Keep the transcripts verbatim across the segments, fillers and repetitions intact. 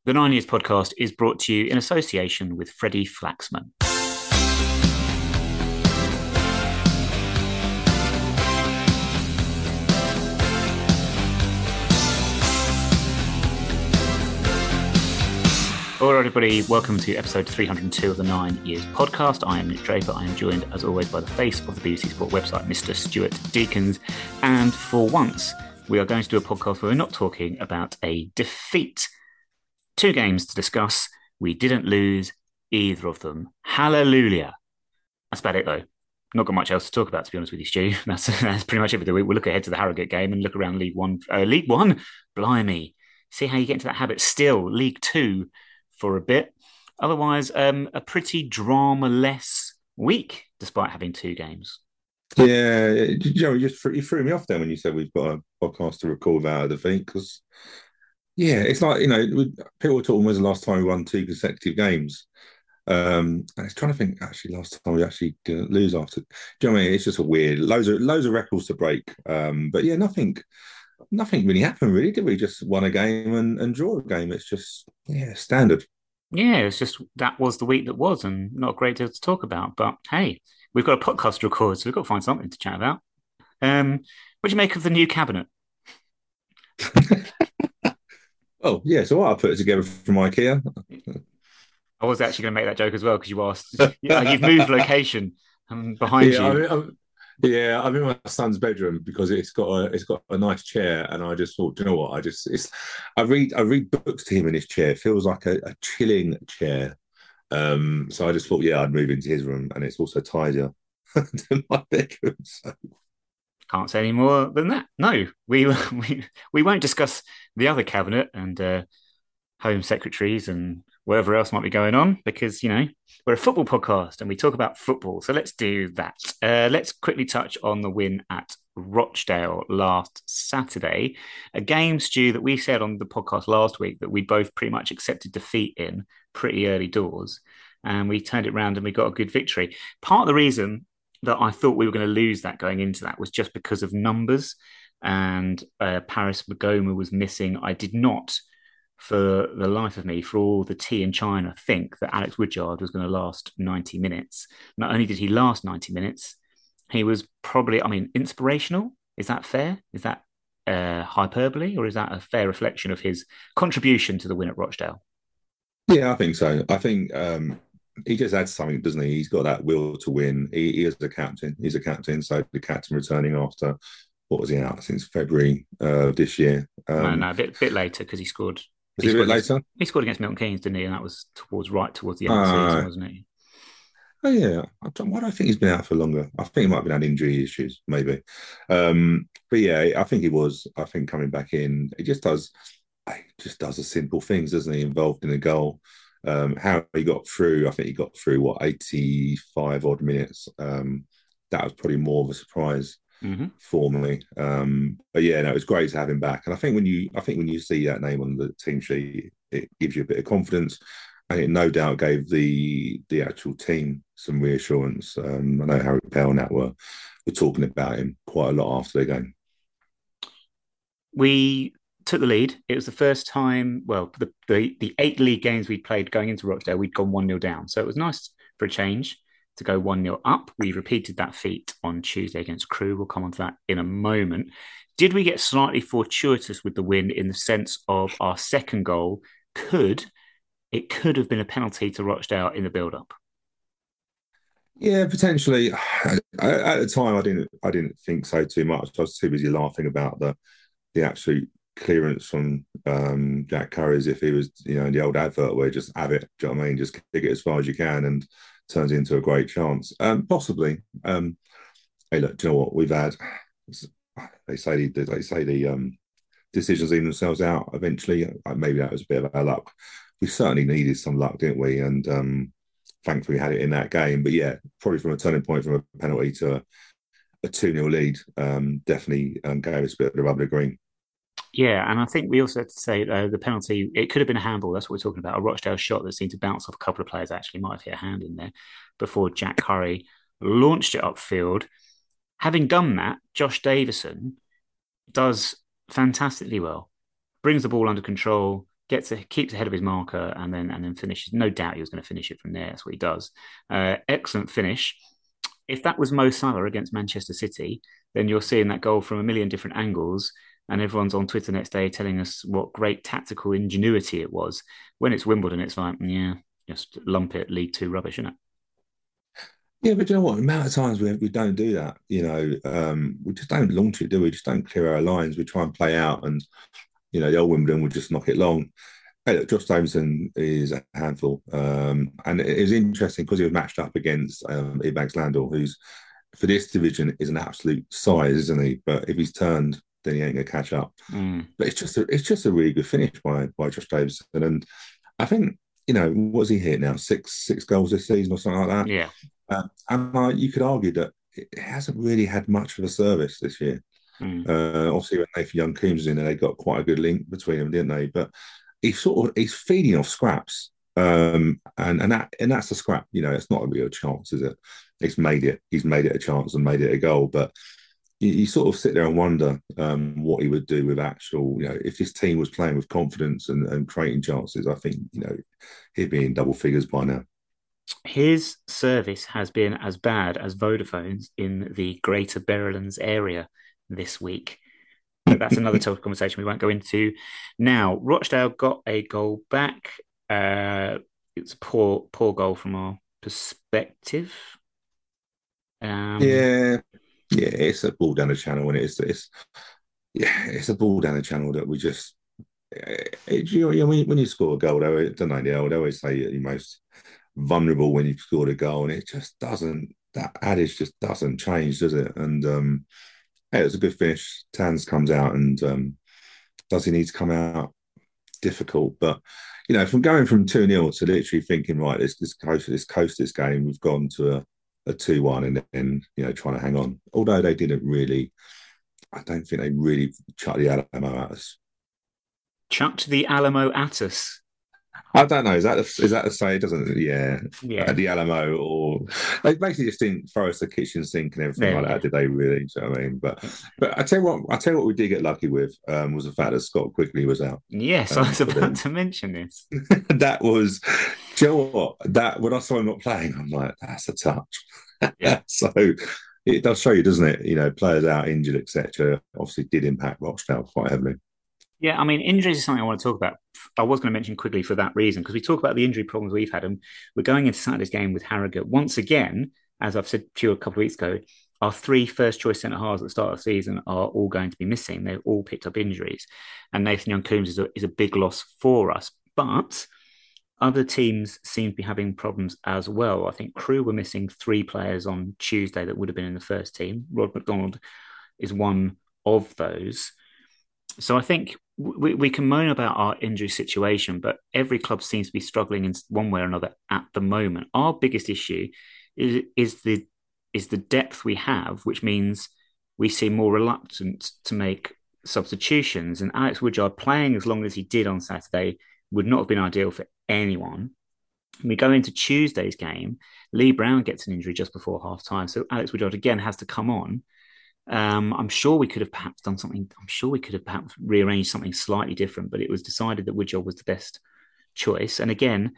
The Nine Years podcast is brought to you in association with Freddie Flaxman. Hello, everybody. Welcome to episode three hundred two of the Nine Years podcast. I am Nick Draper. I am joined, as always, by the face of the B B C Sport website, Mister Stuart Deakins. And for once, we are going to do a podcast where we're not talking about a defeat. Two games to discuss. We didn't lose either of them. Hallelujah. That's about it, though. Not got much else to talk about, to be honest with you, Stu. That's, that's pretty much everything. We, we'll look ahead to the Harrogate game and look around League One. Uh, League One? Blimey. See how you get into that habit. Still, League Two for a bit. Otherwise, um, a pretty drama-less week, despite having two games. Yeah, you know, you, just, you threw me off then when you said we've got a podcast to record about the thing because, yeah, it's like, you know, we, people were talking, when's the last time we won two consecutive games? Um, and it's trying to think, actually, last time we actually didn't lose after. Do you know what I mean? It's just a weird, loads of loads of records to break. Um, but yeah, nothing, nothing really happened, really, did we? Just won a game and, and draw a game. It's just, yeah, standard. Yeah, it's just that was the week that was, and not a great deal to talk about. But hey, we've got a podcast to record, so we've got to find something to chat about. Um, what do you make of the new cabinet? Oh, yeah, so what I put it together from IKEA. I was actually going to make that joke as well because you asked. Yeah, you've moved location um, behind Yeah, I you. mean, I'm, yeah, I'm in my son's bedroom because it's got a it's got a nice chair, and I just thought, do you know what? I just it's I read I read books to him in his chair. It feels like a, a chilling chair. Um, so I just thought, yeah, I'd move into his room, and it's also tidier than my bedroom. So Can't say any more than that. No, we we we won't discuss the other cabinet and uh, home secretaries and whatever else might be going on because you know we're a football podcast and we talk about football. So let's do that. Uh, let's quickly touch on the win at Rochdale last Saturday, a game, Stu, that we said on the podcast last week that we both pretty much accepted defeat in pretty early doors, and we turned it around and we got a good victory. Part of the reason that I thought we were going to lose that going into that was just because of numbers, and uh, Paris Magoma was missing. I did not for the life of me, for all the tea in China, think that Alex Woodyard was going to last ninety minutes. Not only did he last ninety minutes, he was probably, I mean, inspirational. Is that fair? Is that uh, hyperbole, or is that a fair reflection of his contribution to the win at Rochdale? yeah, I think so. I think um, he just adds something, doesn't he? He's got that will to win. He, he is the captain. He's a captain. So the captain returning after what was he out since February uh, this year? No, Um, no, a bit, bit later because he scored. was He it a scored bit against. later? He scored against Milton Keynes, didn't he? And that was towards right towards the end of the season, Uh, wasn't it? oh yeah. I don't, why do I think he's been out for longer? I think he might have been had injury issues, maybe. Um, but yeah, I think he was. I think coming back in, he just does. He just does the simple things, doesn't he? Involved in a goal. Um, how he got through, I think he got through what eighty-five odd minutes. Um, that was probably more of a surprise Mm-hmm. for me. Um, but yeah, no, it was great to have him back. And I think when you, I think when you see that name on the team sheet, it gives you a bit of confidence, and it no doubt gave the the actual team some reassurance. Um, I know Harry Pell and that were were talking about him quite a lot after the game. We took the lead. It was the first time, well, the, the, the eight league games we'd played going into Rochdale, we'd gone one nil down. So it was nice for a change to go one nil up. We repeated that feat on Tuesday against Crewe. We'll come on to that in a moment. Did we get slightly fortuitous with the win in the sense of our second goal could, it could have been a penalty to Rochdale in the build-up? Yeah, potentially. I, at the time, I didn't, I didn't think so too much. I was too busy laughing about the the absolute clearance from um, Jack Curry as if he was, you know, in the old advert where just have it, do you know what I mean? Just kick it as far as you can and turns into a great chance. Um, possibly. Um, hey, look, do you know what? We've had, they say the, they say the um, decisions even themselves out eventually. Uh, Maybe that was a bit of our luck. We certainly needed some luck, didn't we? And um, thankfully had it in that game. But yeah, probably from a turning point from a penalty to a, a two nil lead, um, definitely um, gave us a bit of the rub of the green. Yeah, and I think we also have to say uh, the penalty, it could have been a handball. That's what we're talking about. A Rochdale shot that seemed to bounce off a couple of players, actually might have hit a hand in there before Jack Curry launched it upfield. Having done that, Josh Davison does fantastically well, brings the ball under control, gets a, keeps ahead of his marker, and then and then finishes. No doubt he was going to finish it from there. That's what he does. Uh, excellent finish. If that was Mo Salah against Manchester City, then you're seeing that goal from a million different angles, and everyone's on Twitter next day telling us what great tactical ingenuity it was. When it's Wimbledon, it's like, yeah, just lump it, League Two rubbish, isn't it? Yeah, but you know what? The amount of times we we don't do that, you know, um, we just don't launch it, do we? Just don't clear our lines. We try and play out, and you know, the old Wimbledon would just knock it long. Hey, look, Josh Davidson is a handful, um, and it was interesting because he was matched up against um, Ebanks Landor, who's for this division is an absolute size, isn't he? But if he's turned, then he ain't gonna catch up. Mm. But it's just a, it's just a really good finish by by Josh Davidson, and I think you know what's he hit now six six goals this season or something like that. Yeah. Uh, and uh, you could argue that it hasn't really had much of a service this year. Mm. Uh, obviously, when Nathan Young-Coombs was in there, they got quite a good link between them, didn't they? But he's sort of he's feeding off scraps, um, and and that and that's a scrap. You know, it's not a real chance, is it? He's made it. He's made it a chance and made it a goal. But you, you sort of sit there and wonder um, what he would do with actual. You know, if his team was playing with confidence and, and creating chances, I think you know he'd be in double figures by now. His service has been as bad as Vodafone's in the Greater Beryllands area this week. But that's another total conversation we won't go into now. Rochdale got a goal back. Uh, it's a poor, poor goal from our perspective. Um, Yeah, yeah, it's a ball down the channel, and it's it's yeah, it's a ball down the channel that we just. It, you know, when you, when you score a goal, they don't know. They always say you're most vulnerable when you've scored a goal, and it just doesn't. That adage just doesn't change, does it? And um, hey, it was a good finish. Tans comes out, and um, does he need to come out? Difficult, but you know, from going from two nil to literally thinking, right, this this coast this coast this game, we've gone to a a two one, and then you know trying to hang on. Although they didn't really, I don't think they really chucked the Alamo at us. chucked the Alamo at us. I don't know. Is that the, is that the say? It doesn't. Yeah, Yeah, at the Alamo, or they basically just didn't throw us the kitchen sink and everything there like we go. that. Did they really? Do you know what I mean? But but I tell you what, I tell you what, we did get lucky with um, was the fact that Scott Quickly was out. Yes, I Um, was for about them. to mention this. That was, do you know what? That when I saw him not playing, I'm like, that's a touch. Yeah. So it does show you, doesn't it? You know, players out injured, et cetera. Obviously, did impact Rochdale quite heavily. Yeah, I mean, injuries is something I want to talk about. I was going to mention quickly for that reason, because we talk about the injury problems we've had, and we're going into Saturday's game with Harrogate. Once again, as I've said to you a couple of weeks ago, our three first choice centre halves at the start of the season are all going to be missing. They've all picked up injuries. And Nathan Young Coombs is a, is a big loss for us. But other teams seem to be having problems as well. I think Crewe were missing three players on Tuesday that would have been in the first team. Rod McDonald is one of those. So I think we, we can moan about our injury situation, but every club seems to be struggling in one way or another at the moment. Our biggest issue is is the is the depth we have, which means we seem more reluctant to make substitutions. And Alex Woodyard playing as long as he did on Saturday would not have been ideal for anyone. We go into Tuesday's game. Lee Brown gets an injury just before half time, so Alex Woodyard again has to come on. Um, I'm sure we could have perhaps done something. I'm sure we could have perhaps rearranged something slightly different, but it was decided that Woodyard was the best choice. And again,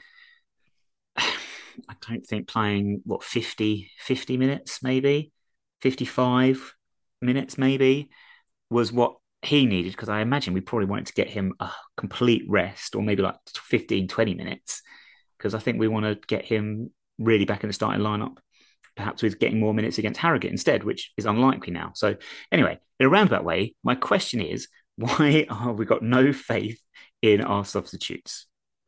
I don't think playing what fifty, fifty minutes, maybe fifty-five minutes, maybe was what he needed, because I imagine we probably wanted to get him a complete rest, or maybe like fifteen, twenty minutes, because I think we want to get him really back in the starting lineup, perhaps with getting more minutes against Harrogate instead, which is unlikely now. So anyway, in a roundabout way, my question is, why have we got no faith in our substitutes?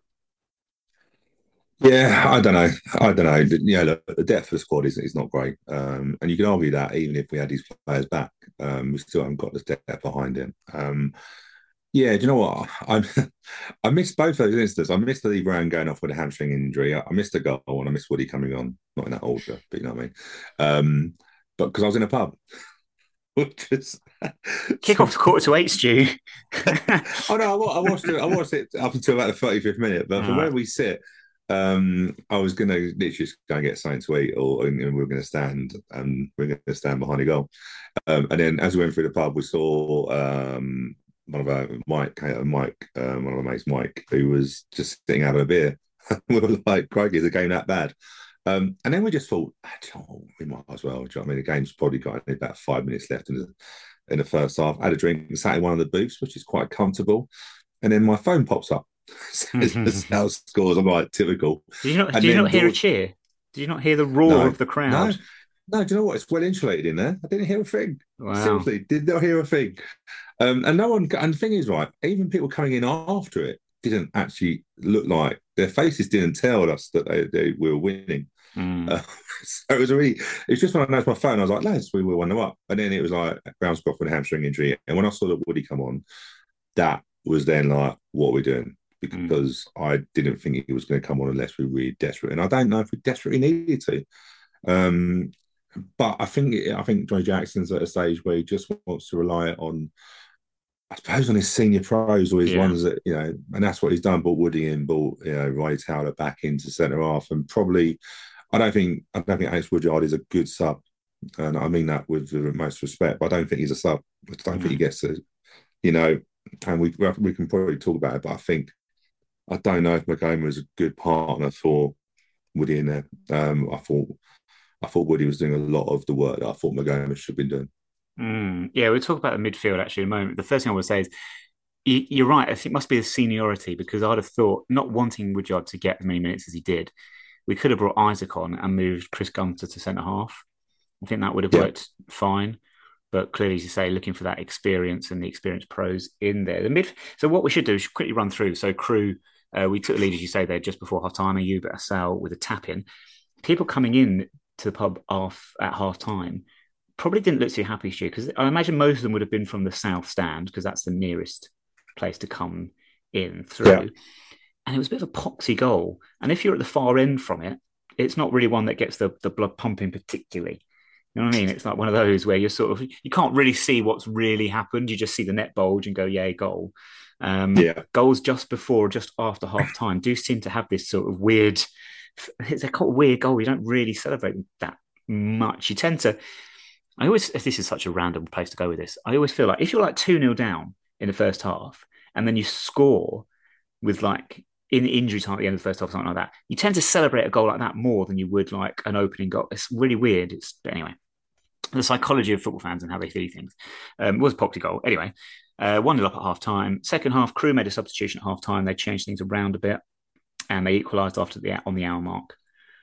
Yeah, I don't know. I don't know. Yeah, look, the depth of the squad is, is not great. Um, and you can argue that even if we had these players back, um, we still haven't got the depth behind him. Um, yeah, do you know what? I I missed both those instances. I missed the Lee Brown going off with a hamstring injury. I, I missed the goal and I missed Woody coming on. Not in that order, but you know what I mean. Um, but because I was in a pub. Which is Kick off to quarter to eight, Stu. Oh no, I, I watched it. I watched it up until about the thirty-fifth minute. But from Ah, where we sit, um, I was going to literally just go and get something to eat, or and we were going to stand and we are going to stand behind a goal. Um, and then as we went through the pub, we saw um, one of our Mike, uh, Mike, um, one of my mates, Mike, who was just sitting having a beer. We were like, "Crikey, is the game that bad?" Um, and then we just thought, oh, we might as well. Do you know what I mean? The game's probably got about five minutes left in the in the first half. I had a drink and sat in one of the booths, which is quite comfortable. And then my phone pops up, says the Did South scores. I'm like, typical. you not? Did And you then not hear a Dor- cheer? Did you not hear the roar no, of the crowd? no, no. Do you know what? It's well insulated in there. I didn't hear a thing. Wow. Seriously, did not hear a thing. Um, and no one. And the thing is, right? Even people coming in after it didn't actually look like their faces didn't tell us that they, they were winning. Mm, Uh, so it was a really. It's just when I noticed my phone, I was like, "Lads, we were one nil up." And then it was like bounce off with a hamstring injury. And when I saw that Woody come on, that was then like, "What are we doing?" mm, Because I didn't think he was going to come on unless we were really desperate, and I don't know if we desperately needed to. Um, but I think I think Johnny Jackson's at a stage where he just wants to rely on, I suppose, on his senior pros or his yeah. ones that, you know, and that's what he's done. Brought Woody in, brought, you know, Riley Towler back into centre half, and probably I don't think I don't think Alex Woodyard is a good sub, and I mean that with the most respect. But I don't think he's a sub. I don't think he No. gets to, you know, and we we can probably talk about it. But I think I don't know if McGoma was a good partner for Woody in there. Um, I thought I thought Woody was doing a lot of the work that I thought McGoma should have been doing. Mm. Yeah, we'll talk about the midfield actually in a moment. The first thing I would say is you, you're right. I think it must be the seniority because I'd have thought not wanting Woodyard to get as many minutes as he did, we could have brought Isaac on and moved Chris Gunter to centre half. I think that would have Yeah, worked fine. But clearly, as you say, looking for that experience and the experienced pros in there. The mid. So what we should do is quickly run through. So Crew, uh, we took the lead, as you say, there just before half time. Ayub at Asal with a tap in. People coming in to the pub off at half time probably didn't look too happy, Stu, because I imagine most of them would have been from the south stand because that's the nearest place to come in yeah, through. And it was a bit of a poxy goal. And if you're at the far end from it, it's not really one that gets the, the blood pumping particularly. You know what I mean? It's like one of those where you're sort of you can't really see what's really happened. You just see the net bulge and go, "Yay, goal!" Um, yeah, goals just before or just after half time do seem to have this sort of weird. It's a kind of weird goal. You don't really celebrate that much. You tend to. I always. This is such a random place to go with this. I always feel like if you're like two nil down in the first half and then you score with like in injury time at the end of the first half, something like that, you tend to celebrate a goal like that more than you would like an opening goal. It's really weird. It's but anyway, the psychology of football fans and how they see things. Um, was a poxy goal. Anyway, uh, one nil up at half time. Second half, Crew made a substitution at half time. They changed things around a bit and they equalised after the on the hour mark.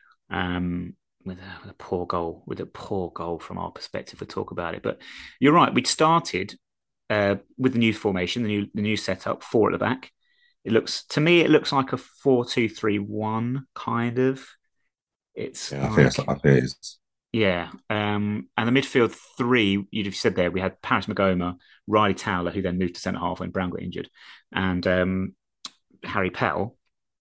Um, with a, with a poor goal, with a poor goal from our perspective, we talk about it. But you're right. We'd started uh, with the new formation, the new the new setup, four at the back. It looks to me, it looks like a four two three one kind of. It's yeah. I think that's like I think it's yeah, um, and the midfield three you'd have said there we had Paris Magoma, Riley Towler, who then moved to centre half when Brown got injured, and um, Harry Pell.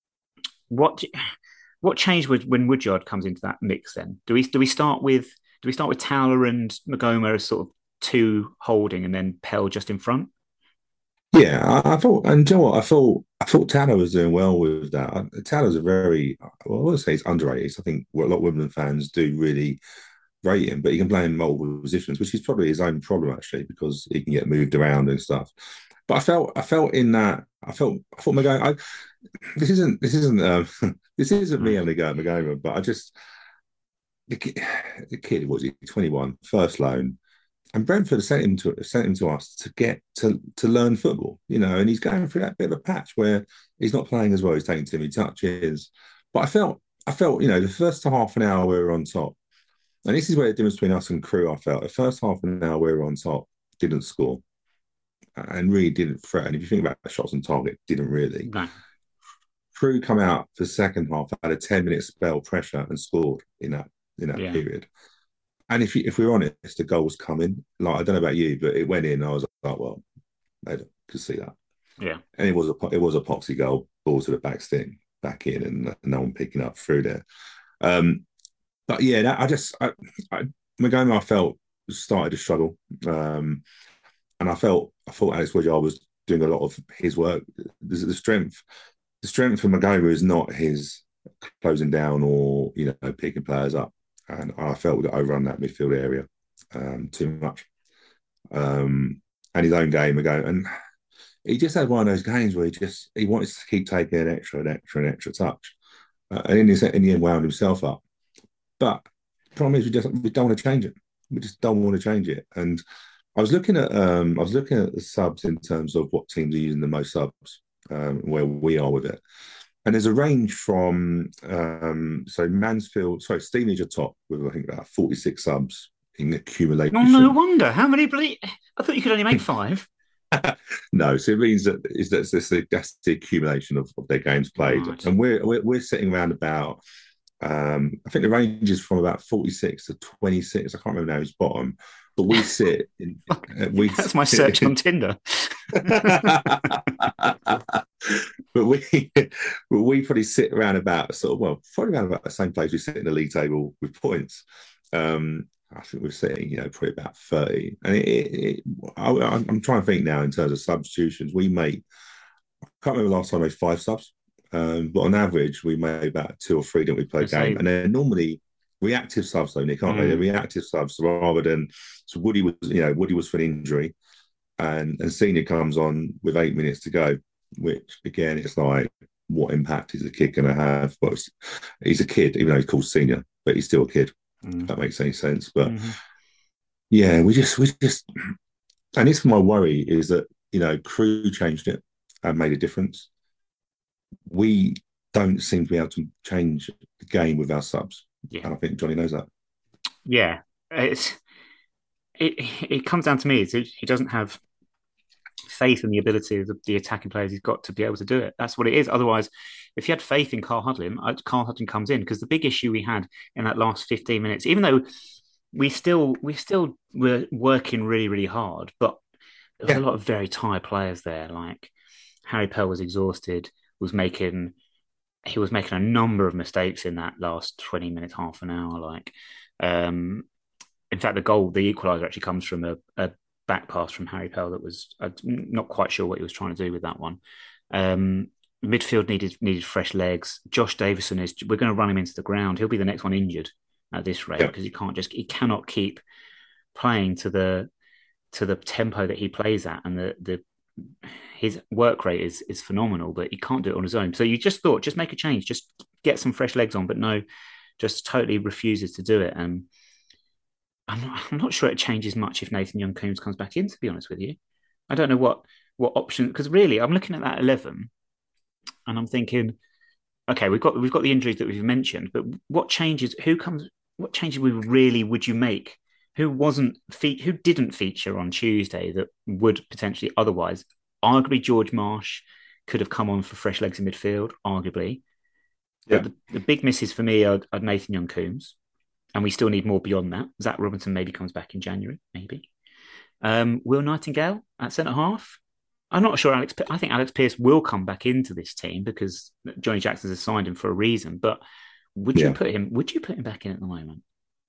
What what changed when, when Woodyard comes into that mix? Then do we do we start with do we start with Towler and Magoma as sort of two holding, and then Pell just in front? yeah. I, I thought, and you know what? I thought I thought Tanner was doing well with that. I, Tanner's a very, well, I would say he's underrated. I think what a lot of Wimbledon fans do really rate him, but he can play in multiple positions, which is probably his own problem actually, because he can get moved around and stuff. But I felt, I felt in that, I felt, I thought Magoma. I, this isn't, this isn't, um, this isn't me Mm. having a go at Magoma, but I just the kid, the kid was he twenty-one, first loan, and Brentford sent him to sent him to us to get to to learn football, you know, and he's going through that bit of a patch where he's not playing as well. He's taking too many touches, but I felt, I felt, you know, the first half an hour we were on top, and this is where the difference between us and Crew. I felt the first half an hour we were on top, didn't score, and really didn't threaten. If you think about the shots on target, didn't really. No. Crew come out for the second half, had a ten minute spell pressure and scored in that in that Yeah. period. And if you, if we're honest, the goal was coming. Like, I don't know about you, but it went in. I was like, well, I could see that. Yeah. And it was a it was a poxy goal, ball to the back stick, back in, and no one picking up through there. Um, but yeah, that, I just I, I, Magoma, I felt started to struggle, um, and I felt I thought Alex Woodyard was doing a lot of his work. The, the strength, the strength for Magoma is not his closing down or, you know, picking players up, and I felt that overrun that midfield area um, too much. Um, and his own game again, and he just had one of those games where he just he wanted to keep taking an extra, an extra, an extra touch, uh, and in, his, in the end wound himself up. But the problem is we just we don't want to change it. We just don't want to change it. And I was looking at um, I was looking at the subs in terms of what teams are using the most subs, um, where we are with it. And there's a range from um, so Mansfield, sorry, Stevenage are top with I think about forty-six subs in No, no accumulation. wonder. How many ble- I thought you could only make five. No, so it means that is that's, that's, the, that's the accumulation of, of their games played, Right. and we're we're, we're sitting around about um, I think the range is from about forty-six to twenty-six. I can't remember now who's bottom, but we sit in uh, we That's my search on Tinder. but we but we probably sit around about sort of well probably around about the same place we sit in the league table with points. Um, I think we're sitting, you know, probably about thirty. And it, it, it, I, I'm trying to think now in terms of substitutions. We make, I can't remember the last time we made five subs, um, but on average, we made about two or three, didn't we, per I game? say, And they're normally reactive subs, though, Nick, aren't they? They're mm, reactive subs rather than, so Woody was, you know, Woody was for an injury and, and Senior comes on with eight minutes to go, which again, it's like, what impact is the kid going to have? But he's a kid, even though he's called Senior, but he's still a kid, if mm, that makes any sense. But mm-hmm. yeah, we just, we just, and it's my worry is that, you know, Crew changed it and made a difference. We don't seem to be able to change the game with our subs. Yeah, And I think Johnny knows that. yeah. It's it. It comes down to me. Is he, he doesn't have faith in the ability of the, the attacking players he's got to be able to do it. That's what it is. Otherwise, if you had faith in Carl Hudlin, uh, Carl Hudlin comes in because the big issue we had in that last fifteen minutes, even though we still we still were working really really hard, but there was a Yeah. lot of very tired players there. Like Harry Pell was exhausted, was making he was making a number of mistakes in that last twenty minutes, half an hour. Like, um, in fact, the goal, the equaliser, actually comes from a, a back pass from Harry Pell that was I'm not quite sure what he was trying to do with that one. Um, midfield needed needed fresh legs. Josh Davison is we're going to run him into the ground. He'll be the next one injured at this rate Yeah. because he can't just he cannot keep playing to the to the tempo that he plays at and the the his work rate is is phenomenal, but he can't do it on his own. So you just thought, just make a change, just get some fresh legs on, but no, just totally refuses to do it. And I'm not, I'm not sure it changes much if Nathan Young Coombs comes back in. To be honest with you, I don't know what what option because really I'm looking at that eleven and I'm thinking, okay, we've got we've got the injuries that we've mentioned, but what changes? Who comes? What changes we really would you make? Who wasn't fe- who didn't feature on Tuesday that would potentially otherwise? Arguably, George Marsh could have come on for fresh legs in midfield, arguably. But Yeah. the, the big misses for me are, are Nathan Young Coombs, and we still need more beyond that. Zach Robinson maybe comes back in January, maybe. Um, Will Nightingale at centre half. I'm not sure Alex. I think Alex Pearce will come back into this team because Johnny Jackson's assigned him for a reason. But would you Yeah. put him? Would you put him back in at the moment?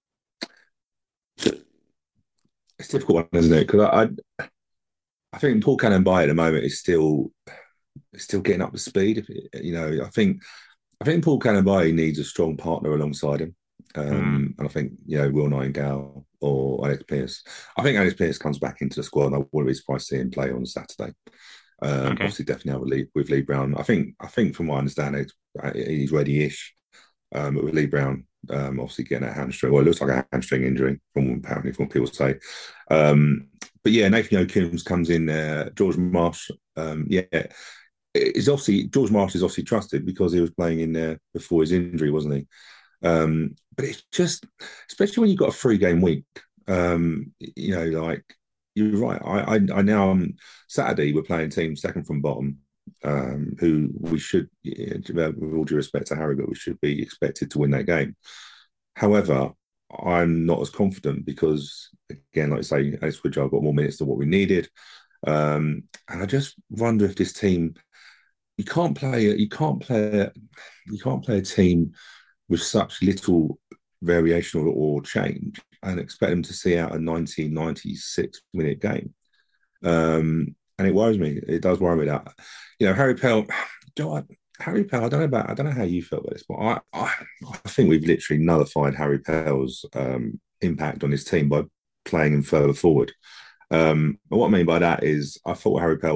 It's a difficult one, isn't it? Because I, I, I think Paul Cannon by at the moment is still still getting up to speed. You know, I think I think Paul Cannon needs a strong partner alongside him. Mm, Um, and I think, you know, Will Nightingale or Alex Pearce. I think Alex Pearce comes back into the squad and I wouldn't be surprised to see him play on Saturday. Um, okay. obviously, definitely with Lee, with Lee Brown. I think, I think from what I understand, he's ready-ish. Um, but with Lee Brown, um, obviously getting a hamstring, well, it looks like a hamstring injury from apparently from what people say. Um, but yeah, Nathan O'Coombs comes in there. George Marsh, um, yeah, it's obviously George Marsh is obviously trusted because he was playing in there before his injury, wasn't he? Um, but it's just, especially when you've got a three game week, um, you know, like you're right. I, I, I now on Saturday we're playing teams second from bottom, um, who we should, with all due respect to Harry, but we should be expected to win that game. However, I'm not as confident because, again, like I say, Alex Pritchard got more minutes than what we needed, um, and I just wonder if this team, you can't play, you can't play, you can't play a team with such little variation or, or change and expect them to see out a nineteen ninety-six minute game. Um, and it worries me. It does worry me that, you know, Harry Pell, Joe, Harry Pell, I don't know about, I don't know how you felt about this, but I, I, I think we've literally nullified Harry Pell's um, impact on his team by playing him further forward. Um, and what I mean by that is, I thought Harry Pell was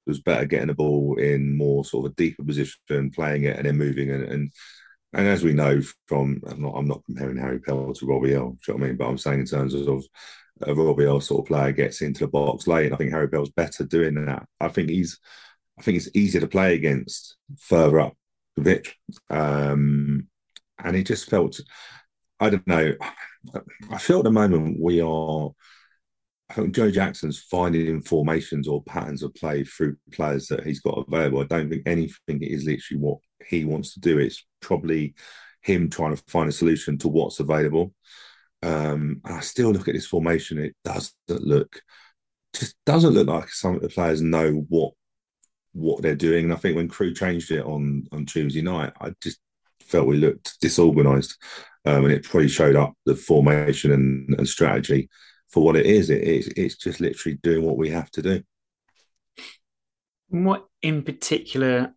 was better getting the ball in more sort of a deeper position, playing it, and then moving. And and, and as we know from, I'm not I'm not comparing Harry Pell to Robbie Earle, do you know what I mean? But I'm saying in terms of a Robbie Earle sort of player gets into the box late, and I think Harry Pell's better doing that. I think he's I think it's easier to play against further up the pitch. Um, and it just felt, I don't know, I feel at the moment we are, I think Joe Jackson's finding formations or patterns of play through players that he's got available. I don't think anything is literally what he wants to do. It's probably him trying to find a solution to what's available. Um, and I still look at this formation, it doesn't look, just doesn't look like some of the players know what what they're doing. And I think when Crew changed it on on Tuesday night, I just felt we looked disorganised, um, and it probably showed up the formation and, and strategy for what it is. It, it's it's just literally doing what we have to do. What in particular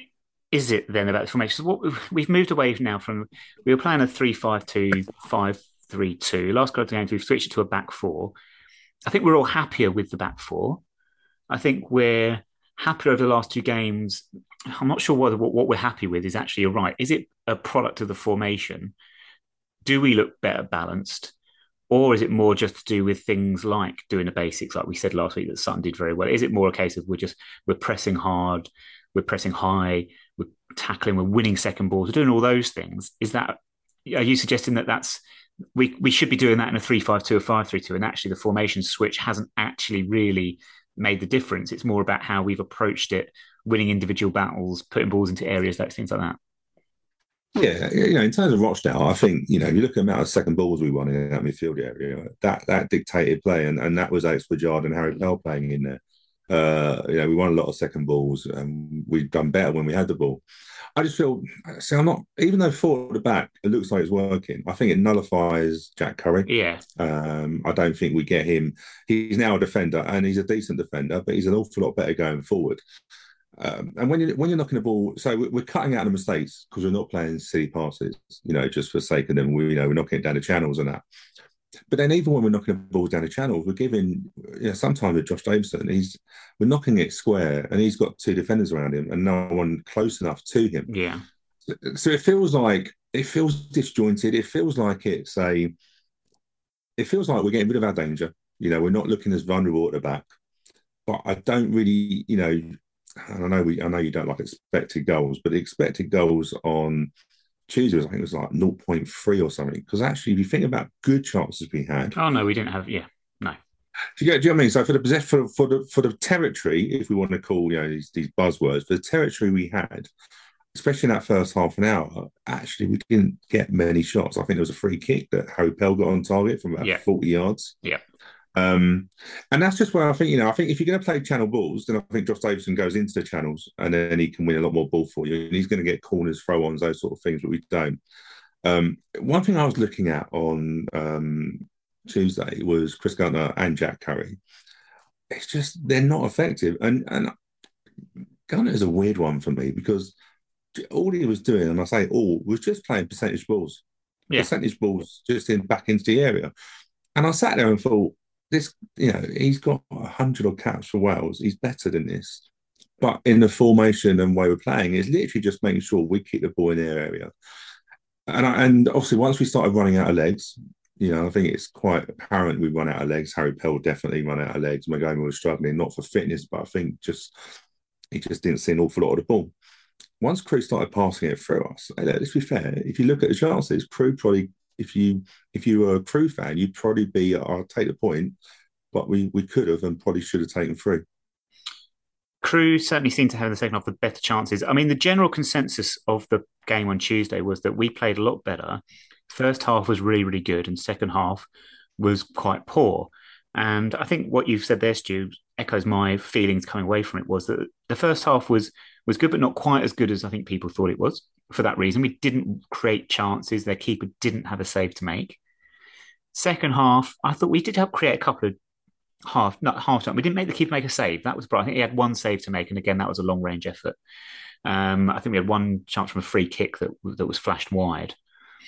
is it then about the formation? So what we've, we've moved away now from, we were playing a three five two, five three two. Last couple of games we've switched it to a back four. I think we're all happier with the back four. I think we're happier over the last two games. I'm not sure whether what, what we're happy with is actually right. Is it a product of the formation? Do we look better balanced? Or is it more just to do with things like doing the basics, like we said last week that Sutton did very well? Is it more a case of we're just, we're pressing hard, we're pressing high, we're tackling, we're winning second balls, we're doing all those things? Is that, are you suggesting that that's, we, we should be doing that in a three five two or five three two, and actually the formation switch hasn't actually really made the difference? It's more about how we've approached it, winning individual battles, putting balls into areas, like things like that. Yeah, you know, in terms of Rochdale, I think, you know, you look at the amount of second balls we won in that midfield area, that that dictated play, and, and that was Alex Pajard and Harry Pell playing in there. Uh, you know, we won a lot of second balls, and we've done better when we had the ball. I just feel, see, I'm not, even though four at the back, it looks like it's working, I think it nullifies Jack Curry. Yeah. Um, I don't think we get him. He's now a defender, and he's a decent defender, but he's an awful lot better going forward. Um, and when you when you're knocking the ball, so we're cutting out the mistakes because we're not playing silly passes, you know, just for the sake of them. We, you know, we're knocking it down the channels and that. But then even when we're knocking the balls down the channels, we're giving, you know, sometimes with Josh Davison, he's we're knocking it square, and he's got two defenders around him, and no one close enough to him. Yeah. So, so it feels like it feels disjointed. It feels like it's a. It feels like we're getting rid of our danger. You know, we're not looking as vulnerable at the back. But I don't really, you know. And I know we, I know you don't like expected goals, but the expected goals on Tuesday was, I think it was like zero point three or something. Because actually, if you think about good chances we had, oh no, we didn't have, yeah, no. Do you, get, do you know what I mean? So for the possession, for, for the for the territory, if we want to call, you know, these these buzzwords, for the territory we had, especially in that first half an hour, actually we didn't get many shots. I think there was a free kick that Harry Pell got on target from about yeah. forty yards. Yeah. Um, and that's just where I think, you know, I think if you're going to play channel balls, then I think Josh Davison goes into the channels, and then he can win a lot more ball for you. And he's going to get corners, throw-ons, those sort of things, but we don't. Um, one thing I was looking at on um, Tuesday was Chris Gunter and Jack Curry. It's just, they're not effective. And, and Gunter is a weird one for me, because all he was doing, and I say all, was just playing percentage balls. Yeah. Percentage balls just in back into the area. And I sat there and thought, this, you know, he's got a hundred odd caps for Wales. He's better than this. But in the formation and way we're playing, is literally just making sure we keep the ball in their area. And I, and obviously, once we started running out of legs, you know, I think it's quite apparent we run out of legs. Harry Pell definitely run out of legs. McGowan was struggling, not for fitness, but I think just he just didn't see an awful lot of the ball. Once Crew started passing it through us, let's be fair, if you look at the chances, Crew probably, if you if you were a Crew fan, you'd probably be, I'll take the point, but we we could have and probably should have taken through. Crew certainly seemed to have in the second half the better chances. I mean, the general consensus of the game on Tuesday was that we played a lot better. First half was really, really good, and second half was quite poor. And I think what you've said there, Stu, echoes my feelings coming away from it, was that the first half was was good, but not quite as good as I think people thought it was. For that reason, we didn't create chances. Their keeper didn't have a save to make. Second half, I thought we did help create a couple of half, not half time. We didn't make the keeper make a save. That was bright. I think he had one save to make, and again, that was a long range effort. Um, I think we had one chance from a free kick that that was flashed wide.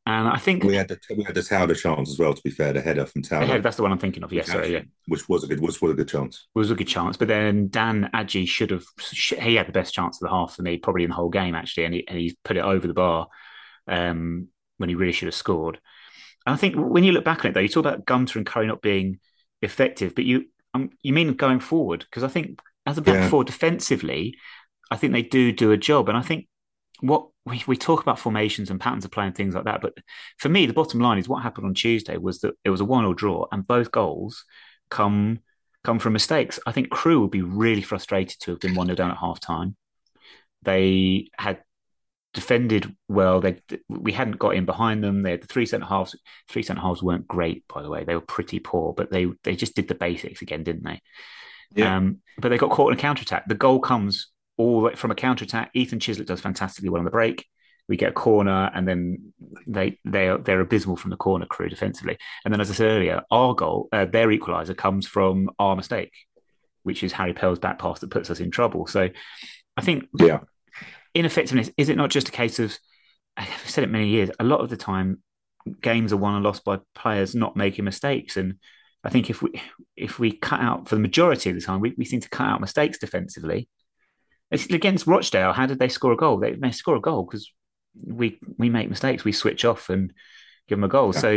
And I think We had the we had the Towder chance as well. To be fair, the header from ahead, Towder, that's the one I'm thinking of. Yes, which sorry, yeah. actually which was a good was was a good chance. Was a good chance, but then Dan Adji should have. He had the best chance of the half for me, probably in the whole game actually, and he and he put it over the bar um, when he really should have scored. And I think when you look back on it, though, you talk about Gunter and Curry not being effective, but you um, you mean going forward? Because I think as a back Yeah, four defensively, I think they do do a job, and I think what we, we talk about formations and patterns of play and things like that, but for me, the bottom line is what happened on Tuesday was that it was a one-all draw, and both goals come come from mistakes. I think Crew would be really frustrated to have been one nil down at half time. They had defended well. They we hadn't got in behind them. They had the three centre halves. Three centre halves weren't great, by the way. They were pretty poor, but they they just did the basics again, didn't they? yeah, Um, but they got caught in a counter attack. The goal comes all the way from a counter attack. Ethan Chislett does fantastically well on the break. We get a corner, and then they they are they're abysmal from the corner. Crew defensively, and then as I said earlier, our goal, uh, their equaliser, comes from our mistake, which is Harry Pell's back pass that puts us in trouble. So I think yeah. ineffectiveness, is it not just a case of, I've said it many years, a lot of the time games are won and lost by players not making mistakes. And I think if we if we cut out for the majority of the time, we, we seem to cut out mistakes defensively. It's against Rochdale, how did they score a goal? They, they score a goal because we we make mistakes. We switch off and give them a goal. Yeah. So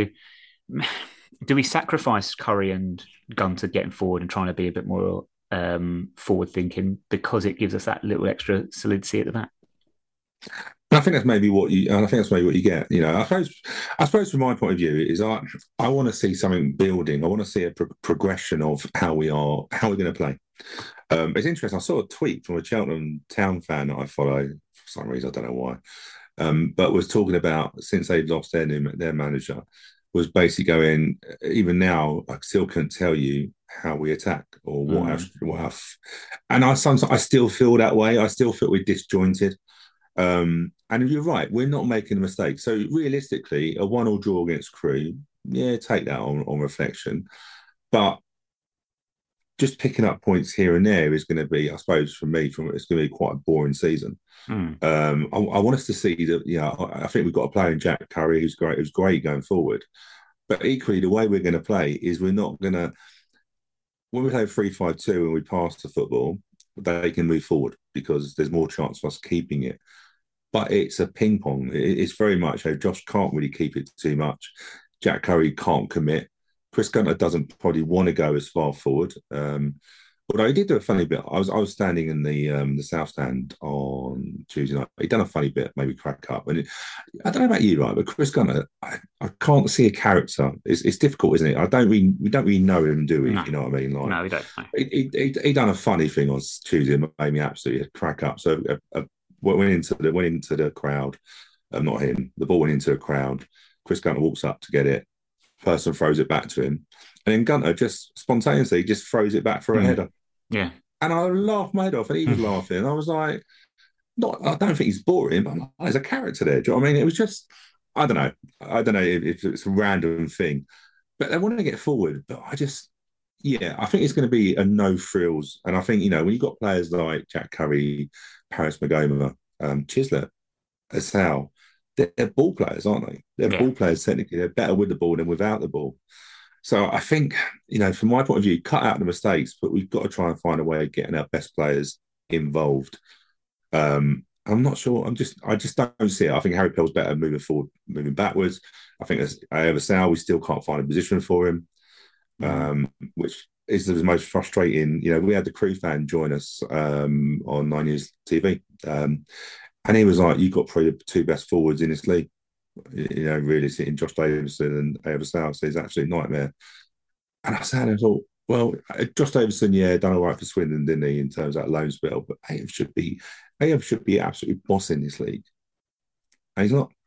do we sacrifice Curry and Gunter getting forward and trying to be a bit more um, forward thinking because it gives us that little extra solidity at the back? I think that's maybe what you. I think that's maybe what you get. You know, I suppose. I suppose from my point of view is I. I want to see something building. I want to see a pro- progression of how we are, how we're going to play. Um, it's interesting. I saw a tweet from a Cheltenham Town fan that I follow for some reason. I don't know why, um, but was talking about since they've lost their new, their manager, was basically going. Even now, I still couldn't tell you how we attack or what our, Mm. what our, and I sometimes I still feel that way. I still feel we're disjointed. Um, and you're right, we're not making a mistake. So realistically, a one-all draw against Crewe, yeah, take that on, on reflection. But just picking up points here and there is going to be, I suppose, for me, from it's going to be quite a boring season. Mm. Um, I, I want us to see that. You know, I, I think we've got a player in Jack Curry who's great, who's great going forward. But equally, the way we're going to play is we're not going to. When we play three five two and we pass the football, they can move forward because there's more chance of us keeping it. But it's a ping pong. It's very much, you know, Josh can't really keep it too much. Jack Curry can't commit. Chris Gunter doesn't probably want to go as far forward. Um, although he did do a funny bit. I was I was standing in the um, the south stand on Tuesday night. He done a funny bit, maybe crack up. And it, I don't know about you, right? But Chris Gunter, I, I can't see a character. It's, it's difficult, isn't it? I don't really we don't really know him, do we? No, You know what I mean? Like no, we don't. No. he, he, he done a funny thing on Tuesday, made me absolutely crack up. So a, a went into the went into the crowd. Um, not him. The ball went into a crowd. Chris Gunter walks up to get it. Person throws it back to him, and then Gunter just spontaneously just throws it back for a Mm. header. Yeah. And I laughed my head off, and he was laughing. And I was like, "Not, I don't think he's boring, but I'm like, oh, there's a character there." Do you know what I mean? It was just, I don't know, I don't know if, if it's a random thing, but they want to get forward. But I just, yeah, I think it's going to be a no frills. And I think, you know, when you've got players like Jack Curry, Paris Magoma, um, Chislett, Asal, they're, they're ball players, aren't they? They're Yeah. ball players technically. They're better with the ball than without the ball. So I think, you know, from my point of view, cut out the mistakes, but we've got to try and find a way of getting our best players involved. Um, I'm not sure. I'm just, I just don't see it. I think Harry Pell's better moving forward, moving backwards. I think as Asal, we still can't find a position for him, Mm. um, which is the most frustrating. You know, we had the Crew fan join us um, on Nine News T V, um, and he was like, "You got probably the two best forwards in this league." You know, really sitting Josh Davison and Ava South. So it's absolute nightmare. And I sat there and thought, well, Josh Davison, yeah, done all right for Swindon, didn't he, in terms of that loan spell? But A F should be, A F should be absolutely boss in this league, and he's not.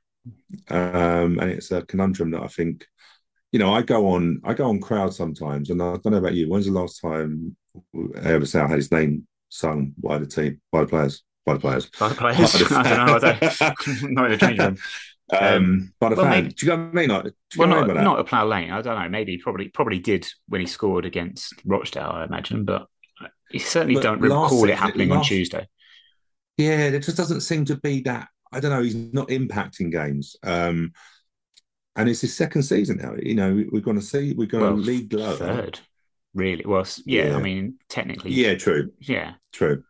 Um, and it's a conundrum that I think, you know, I go on, I go on crowd sometimes, and I don't know about you. When's the last time Ava South had his name sung by the team, by the players, by the players, By the by players, I don't know. I the don't. Not in the changing room. Um, um, by the well, fans? maybe. Do you know what I mean? Like, do you Well, know what I mean not by that? not at Plough Lane. I don't know. Maybe probably probably did when he scored against Rochdale. I imagine, but you certainly But don't last recall it season, happening on last Tuesday. yeah, there just doesn't seem to be that. I don't know. He's not impacting games. Um, and it's his second season now. You know, we're going to see we're going Well, to f- league lower. third, really. Well, yeah, I Yeah, mean, technically, yeah, true, yeah. true.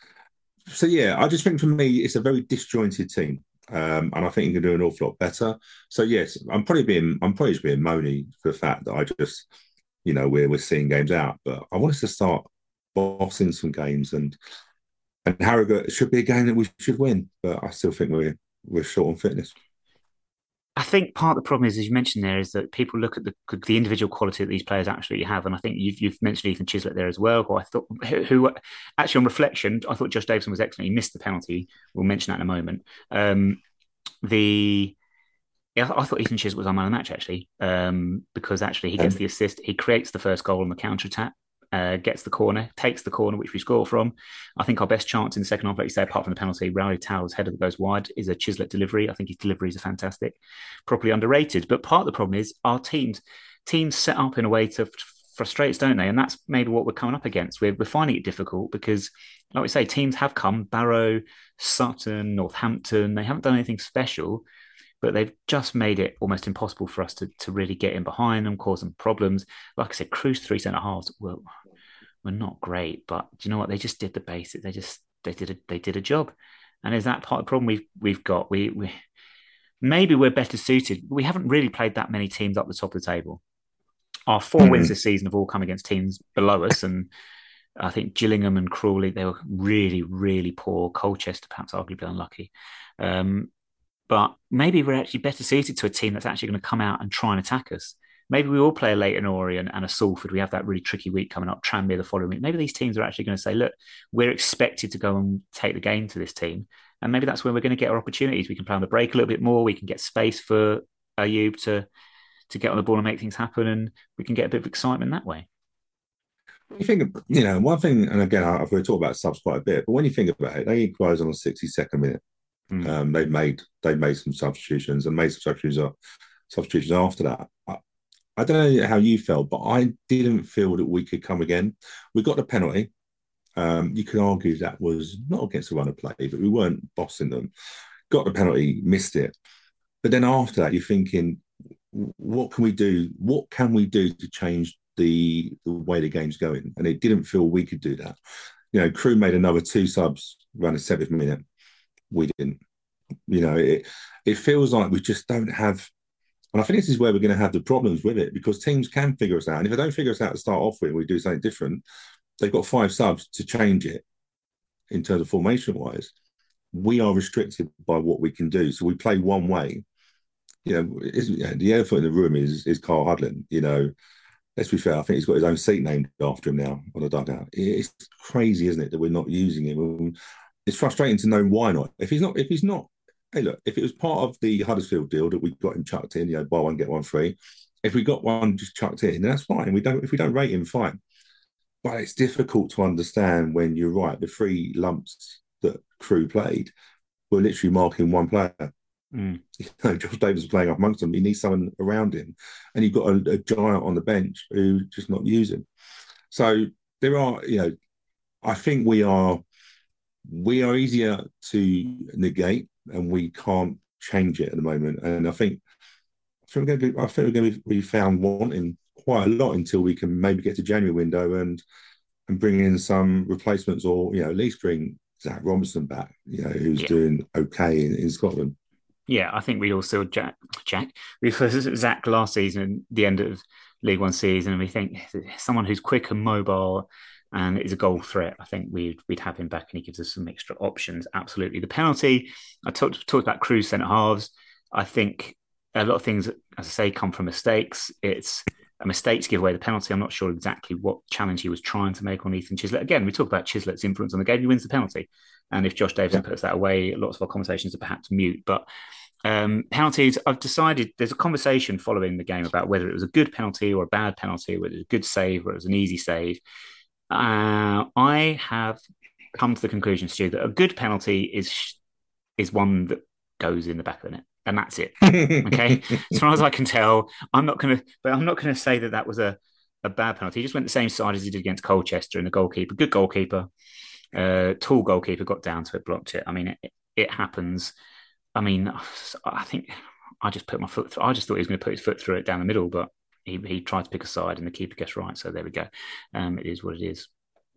So yeah, I just think for me, it's a very disjointed team, um, and I think he can do an awful lot better. So yes, I'm probably being I'm probably just being moany for the fact that I just you know we're we're seeing games out, but I want us to start bossing some games, and and Harrogate should be a game that we should win, but I still think we're we're short on fitness. I think part of the problem is, as you mentioned there, is that people look at the the individual quality that these players absolutely have, and I think you've you've mentioned Ethan Chislett there as well. Who I thought, who, who actually on reflection, I thought Josh Davison was excellent. He missed the penalty. We'll mention that in a moment. Um, the Yeah, I thought Ethan Chislett was our man of the match actually, um, because actually he gets Um, the assist, he creates the first goal on the counter attack, uh, gets the corner, takes the corner which we score from. I think our best chance in the second half, like you say, apart from the penalty, Rowley Towers' header that goes wide is a Chislett delivery. I think his deliveries are fantastic, properly underrated. But part of the problem is our teams teams set up in a way to frustrate us, don't they? And that's maybe what we're coming up against. We're, we're finding it difficult because, like we say, teams have come, Barrow, Sutton, Northampton, they haven't done anything special, but they've just made it almost impossible for us to, to really get in behind them, cause them problems. Like I said, Cruise three centre halves were were not great, but do you know what? They just did the basics. They just they did a they did a job, and is that part of the problem we've we've got? We we maybe we're better suited. We haven't really played that many teams up the top of the table. Our four wins mm, this season have all come against teams below us, and I think Gillingham and Crawley they were really really poor. Colchester perhaps arguably unlucky. Um, but maybe we're actually better suited to a team that's actually going to come out and try and attack us. Maybe we all play a Leighton Orient and a Salford. We have that really tricky week coming up, Tranmere the following week. Maybe these teams are actually going to say, look, we're expected to go and take the game to this team. And maybe that's where we're going to get our opportunities. We can play on the break a little bit more. We can get space for Ayub to, to get on the ball and make things happen. And we can get a bit of excitement that way. you think, you know, one thing, and again, I've heard talk about subs quite a bit, but when you think about it, they equalised on the sixty-second minute. Mm. Um, they've made they've made some substitutions and made some substitutions, substitutions after that. I, I don't know how you felt, but I didn't feel that we could come again. We got the penalty. Um, you could argue that was not against the run of play, but we weren't bossing them. Got the penalty, missed it. But then after that, you're thinking, what can we do? What can we do to change the the way the game's going? And it didn't feel we could do that. You know, Crew made another two subs around the seventh minute. We didn't. You know, it it feels like we just don't have. And I think this is where we're going to have the problems with it because teams can figure us out. And if they don't figure us out to start off with, we do something different. They've got five subs to change it in terms of formation wise. We are restricted by what we can do. So we play one way. You know, you know the elephant in the room is is Carl Hudlin. You know, let's be fair. I think he's got his own seat named after him now on the dugout. It's crazy, isn't it, that we're not using him? It's frustrating to know why not. If he's not, if he's not, hey, look, if it was part of the Huddersfield deal that we got him chucked in, you know, buy one get one free. If we got one just chucked in, then that's fine. We don't. If we don't rate him, fine. But it's difficult to understand when you're right. The three lumps that Crew played were literally marking one player. Mm. You know, Josh Davis was playing up amongst them. He needs someone around him, and you've got a, a giant on the bench who just not using. So there are, you know, I think we are we are easier to negate, and we can't change it at the moment. And I think I think we're going to be, I think we're going to be found wanting quite a lot until we can maybe get to January window and and bring in some replacements, or you know, at least bring Zach Robinson back, you know, who's Yeah. doing okay in, in Scotland. Yeah, I think we all saw Jack. Jack. We saw Zach last season, the end of League One season, and we think someone who's quick and mobile and is a goal threat. I think we'd we'd have him back, and he gives us some extra options. Absolutely, the penalty. I talked talked about Crew centre halves. I think a lot of things, as I say, come from mistakes. It's a mistake to give away the penalty. I'm not sure exactly what challenge he was trying to make on Ethan Chislett. Again, we talk about Chislett's influence on the game. He wins the penalty. And if Josh Davison puts that away, lots of our conversations are perhaps mute. But um, penalties, I've decided there's a conversation following the game about whether it was a good penalty or a bad penalty, whether it was a good save or it was an easy save. Uh, I have come to the conclusion, Stu, that a good penalty is is one that goes in the back of the net, and that's it. Okay, as far as I can tell, I'm not going to, but I'm not going to say that that was a a bad penalty. He just went the same side as he did against Colchester, and the goalkeeper, good goalkeeper, uh, tall goalkeeper, got down to it, blocked it. I mean, it, it happens. I mean, I think I just put my foot through. I just thought he was going to put his foot through it down the middle, but he, he tried to pick a side and the keeper gets right. So there we go. Um, it is what it is.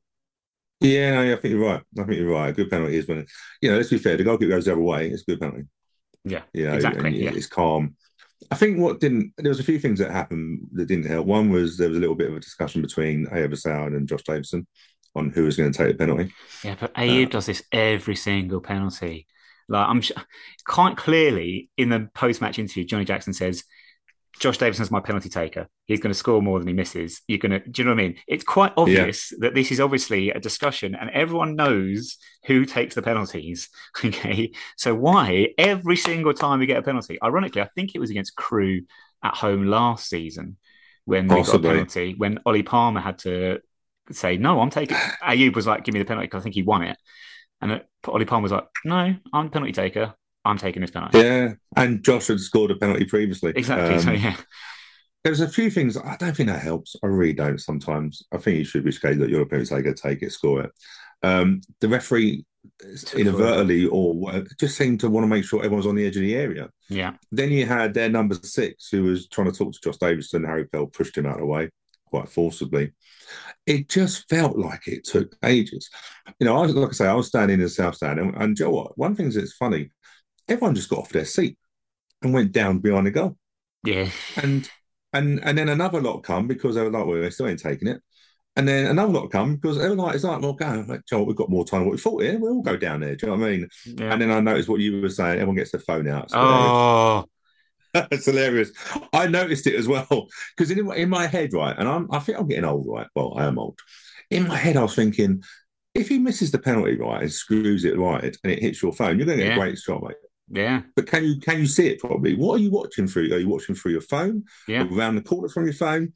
Yeah, no, yeah, I think you're right. I think you're right. A good penalty is when, you know, let's be fair, the goalkeeper goes the other way. It's a good penalty. Yeah, You know, exactly. and Yeah. it's calm. I think what didn't, there was a few things that happened that didn't help. One was there was a little bit of a discussion between Aya Sound and Josh Davidson on who was going to take the penalty. Yeah, but Uh, Ayoub does this every single penalty. Like I'm sh- quite clearly in the post-match interview, Johnny Jackson says, Josh Davidson's my penalty taker. He's going to score more than he misses. You're going to, do you know what I mean? It's quite yeah, obvious that this is obviously a discussion and everyone knows who takes the penalties. Okay. So why every single time we get a penalty? Ironically, I think it was against Crewe at home last season when we got a possibly. penalty, when Ollie Palmer had to say, no, I'm taking, Ayoub was like, give me the penalty because I think he won it. And it, Ollie Palmer was like, no, I'm the penalty taker. I'm taking this penalty. Yeah, and Josh had scored a penalty previously. Exactly. So, Um, yeah. there's a few things I don't think that helps. I really don't. Sometimes I think you should be scared that you're a penalty taker, take it, score it. Um, the referee Took forever. inadvertently or whatever, just seemed to want to make sure everyone's on the edge of the area. Yeah. Then you had their number six who was trying to talk to Josh Davidson. Harry Pell pushed him out of the way quite forcibly. It just felt like it took ages. You know, I was like I say, I was standing in the south stand, and, and Joe, what? One thing that's funny, everyone just got off their seat and went down behind the goal. Yeah. And and and then another lot come because they were like, well, they still ain't taking it. And then another lot come because they were like, it's like, well, go, like, Joe, we've got more time than what we thought here. We'll all go down there. Do you know what I mean? Yeah. And then I noticed what you were saying. Everyone gets their phone out. It's hilarious. Oh, It's hilarious. I noticed it as well because in, in my head, right, and I'm, I think I'm getting old, right? Well, I am old. In my head, I was thinking, if he misses the penalty, right, and screws it right, and it hits your phone, you're going to get a yeah. great shot, mate. Yeah. But can you can you see it properly? What are you watching through? Are you watching through your phone, Yeah. around the corner from your phone?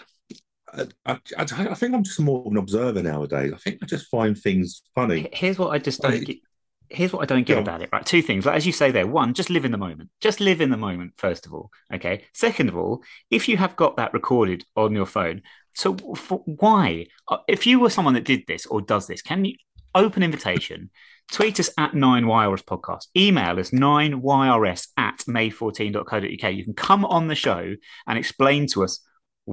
I, I, I, I think I'm just more of an observer nowadays. I think I just find things funny. Here's what I just don't I, get. Here's what I don't get go about it, right? Two things. Like, as you say there, one, just live in the moment. Just live in the moment, first of all. Okay. Second of all, if you have got that recorded on your phone, so for, why? Uh, If you were someone that did this or does this, can you open invitation? Tweet us at nine Y R S podcast. Email us nine Y R S at may fourteen dot co dot U K. You can come on the show and explain to us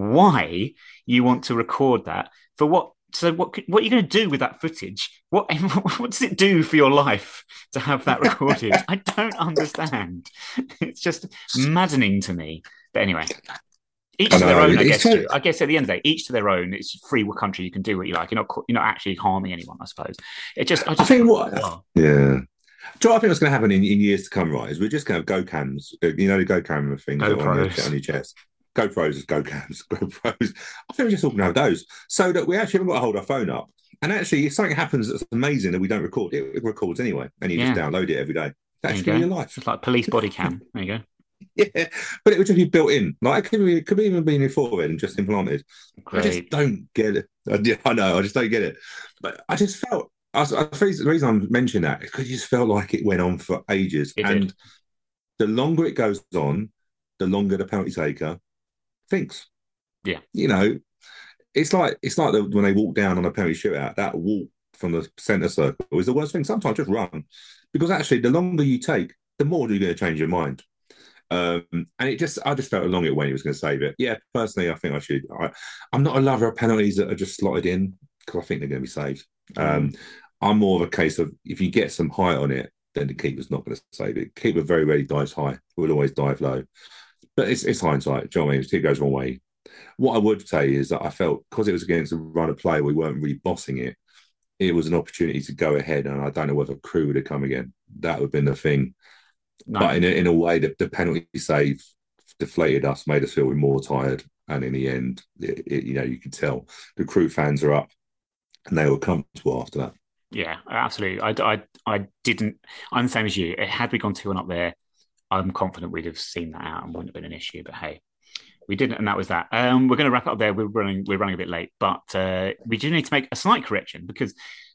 why you want to record that for what. So what what are you going to do with that footage? What what does it do for your life to have that recorded? I don't understand. It's just maddening to me. But anyway, each I to their know own, I it's guess. so. Stu. I guess at the end of the day, each to their own. It's a free country. You can do what you like. You're not you're not actually harming anyone. I suppose. It just I I just think what. oh, Yeah. Do you know what I think what's going to happen in, in years to come, right? Is we're just going to have go cams, uh, you know, the go camera things that are on your GoPros. on your chest. GoPros is go cams, GoPros. I think we're just all going to have those so that we actually haven't got to hold our phone up. And actually, if something happens that's amazing that we don't record, it, it records anyway, and you just Yeah, download it every day. there That's you going to be go. your life. It's like police body cam. There you go. Yeah, but it would just be built in. Like it could, be, it could be even been in forehead and just implanted. I just Great. don't get it. I, I know, I just don't get it. But I just felt. I, I, the reason I'm mentioning that is because it just felt like it went on for ages, It did. and the longer it goes on, the longer the penalty taker thinks. Yeah. You know, it's like it's like the, when they walk down on a penalty shootout. That walk from the centre circle is the worst thing. Sometimes just run, because actually, the longer you take, the more you're going to change your mind. Um, and it just, I just felt along it when he was going to save it. Yeah, personally, I think I should. I, I'm not a lover of penalties that are just slotted in because I think they're going to be saved. Um, Mm. I'm more of a case of if you get some height on it, then the keeper's not going to save it. Keeper very rarely dives high; will always dive low. But it's, it's hindsight. Do you know what I mean? It goes one way. What I would say is that I felt because it was against a run of play, we weren't really bossing it. It was an opportunity to go ahead, and I don't know whether Crew would have come again. That would have been the thing. No. But in a, in a way, that the penalty save deflated us, made us feel more tired, and in the end, it, it, you know, you could tell the Crew fans are up, and they were comfortable after that. Yeah, absolutely. I, I, I didn't. I'm the same as you. Had we gone two one up there, I'm confident we'd have seen that out and wouldn't have been an issue. But hey, we didn't, and that was that. Um, we're going to wrap up there. We're running. We're running a bit late, but uh, we do need to make a slight correction because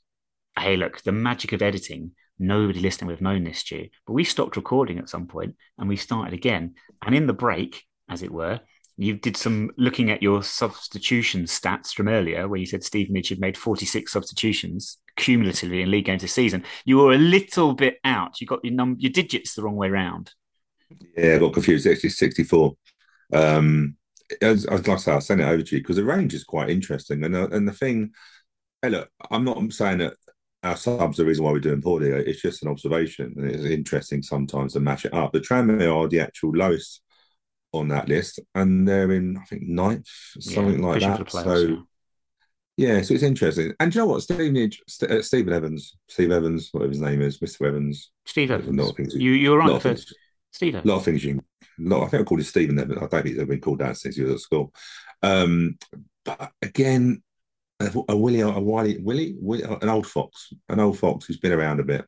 hey, look, the magic of editing. Nobody listening would have known this, Stu. But we stopped recording at some point and we started again. And in the break, as it were, you did some looking at your substitution stats from earlier, where you said Stevenage had made forty-six substitutions cumulatively in league games this season. You were a little bit out. You got your num your digits the wrong way round. Yeah, I got confused. It's actually sixty-four. Um, as, as like I say, I'll send it over to you because the range is quite interesting. And uh, and the thing, hey, look, I'm not saying that our subs are the reason why we're doing poorly. It's just an observation, and it's interesting sometimes to match it up. The Tranmere are the actual lowest on that list, and they're in I think ninth, Yeah, something like pushing for the that. playoffs. So Yeah, yeah, so it's interesting. And do you know what? Stephen, St- uh, Stephen Evans, Steve Evans, whatever his name is, Mister Evans. Steve A lot Evans. of things. You you were A right lot the of first. things. Steve A lot of Evans. things you. Lot, I think I called it Stephen Evans. I don't think they've been called that since he was at school. Um, but again, a, a Willie, a Wiley, Willie, Willie, an old fox, an old fox who's been around a bit,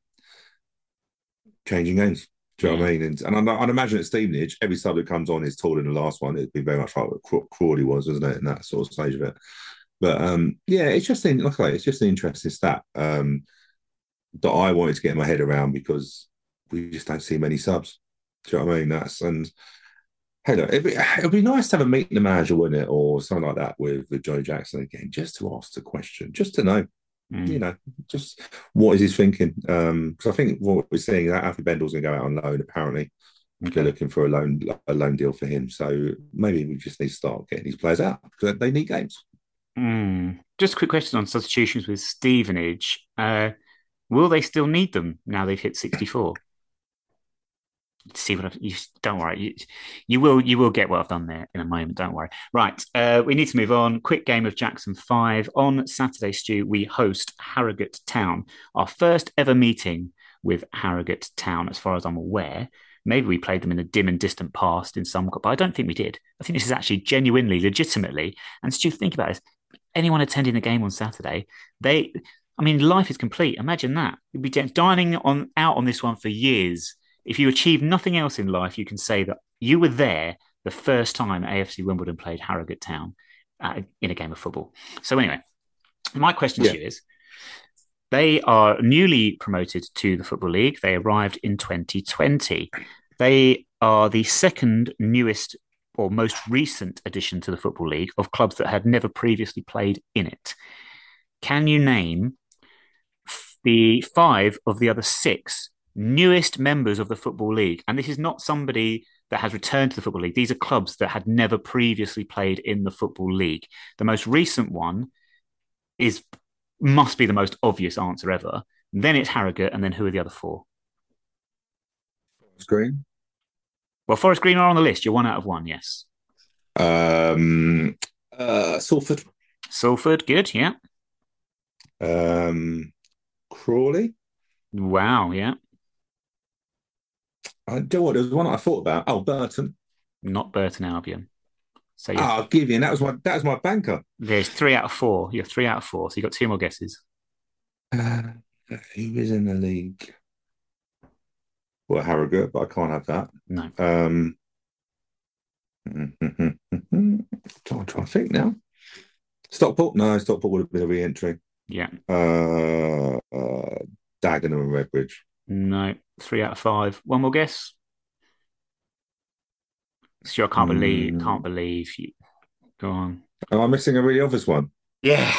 changing games. Do you know Yeah. what I mean? And, and I'd, I'd imagine at Stevenage, every sub that comes on is taller than the last one. It'd be very much like what Crawley was, wasn't it? In that sort of stage of it. But um, yeah, it's just in, like I say, it's just an interesting stat um, that I wanted to get my head around because we just don't see many subs. Do you know what I mean? That's and hey, look, it'd be, it'd be nice to have a meet the manager, wouldn't it, or something like that with with Joe Jackson again, just to ask the question, just to know, you Mm. know, just what is he thinking? Um, because I think what we're seeing that Alfie Bendel's going to go out on loan. Apparently, they're Okay. looking for a loan a loan deal for him. So maybe we just need to start getting these players out because they need games. Mm. Just a quick question on substitutions with Stevenage. Uh, will they still need them now they've hit sixty-four? See what I've, you don't worry. You, you will you will get what I've done there in a moment. Don't worry. Right. Uh, we need to move on. Quick game of Jackson Five on Saturday. Stu, we host Harrogate Town. Our first ever meeting with Harrogate Town, as far as I'm aware. Maybe we played them in the dim and distant past in some, but I don't think we did. I think this is actually genuinely, legitimately. And Stu, think about this. Anyone attending the game on Saturday, they, I mean, life is complete. Imagine that. You'd be dining on out on this one for years. If you achieve nothing else in life, you can say that you were there the first time A F C Wimbledon played Harrogate Town uh, in a game of football. So anyway, my question Yeah, to you is: they are newly promoted to the Football League. They arrived in twenty twenty. They are the second newest or most recent addition to the Football League of clubs that had never previously played in it. Can you name the five of the other six newest members of the Football League? And this is not somebody that has returned to the Football League. These are clubs that had never previously played in the Football League. The most recent one is must be the most obvious answer ever. Then it's Harrogate, and then who are the other four? screen. Well, Forest Green are on the list. You're one out of one, yes. Um, uh, Salford, Salford, good, yeah. um, Crawley. Wow, yeah. I do you know what. There was one I thought about. Oh, Burton. Not Burton Albion. So you're Ah, oh, Gideon. That was my that was my banker. there's three out of four. You're three out of four. So you've got two more guesses. Uh, who was in the league? Well, Harrogate, but I can't have that. No. Um, trying, trying to think now. Stockport? No, Stockport would have been a re-entry. Yeah. Uh, uh, Dagenham and Redbridge. No. Three out of five. One more guess. Sure, I can't believe Mm. can't believe you. Go on. Am I missing a really obvious one? Yeah.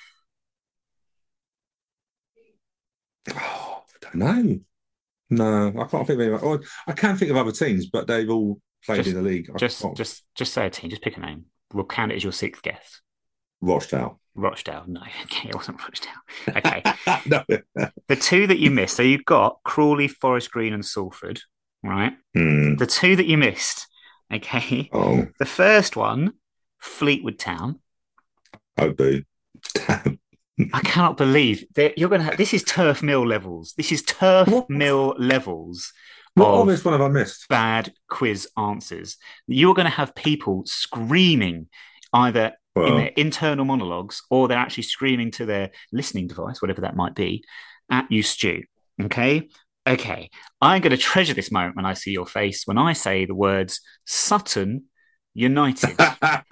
Oh, I don't know. No, I can't think of anyone. Oh, I can think of other teams, but they've all played in Just the league. I just can't. just just say a team. Just pick a name. We'll count it as your sixth guess. Rochdale. Rochdale. No, okay, it wasn't Rochdale. Okay. No. The two that you missed. So you've got Crawley, Forest Green, and Salford, right? Hmm. The two that you missed. Okay. Oh, The first one, Fleetwood Town. oh, boo. Damn. I cannot believe that you're going to have this is turf mill levels. This is turf What, mill levels what of obvious one have I missed? bad quiz answers. You're going to have people screaming either in their Well, internal monologues or they're actually screaming to their listening device, whatever that might be, at you, Stu. Okay. Okay. I'm going to treasure this moment when I see your face when I say the words Sutton United.